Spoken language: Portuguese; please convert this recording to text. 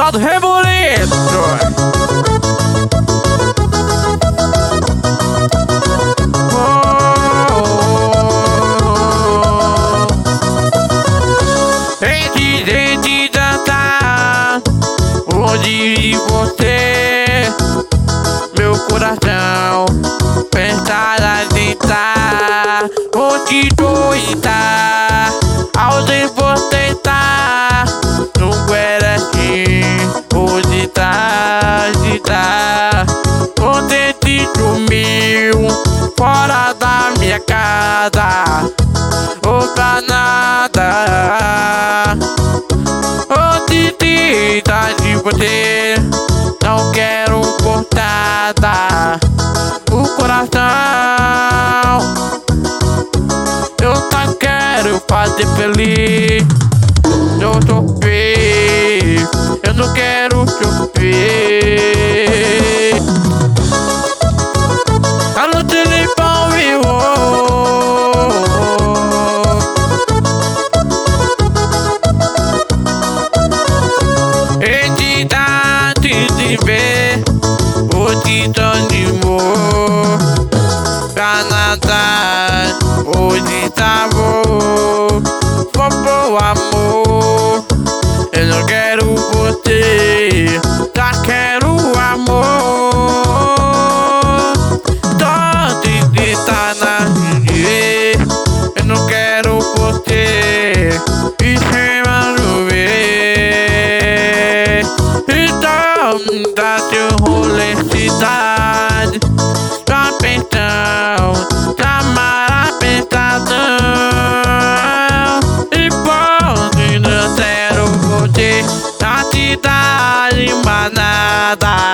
Solta o rebuliço. De dançar onde você, meu coração, pensar a tentar, onde tu está, aonde você está, não era assim, onde tá, onde te sumiu, fora da minha casa, ou pra nada. Onde te dá de você, não quero cortada o coração. Eu só quero fazer feliz. Eu sofrer, eu não quero sofrer. Alô, telefone, entidade de ver o titã de amor pra nadar, onde tá vou pro amor. Eu não quero você, só quero amor. Tanto de tá na vida, eu não quero você, e sem ver. Então dá seu rolê cidade, sua pensão, chamar a pensação. E pode não ser você na cidade, mas nada.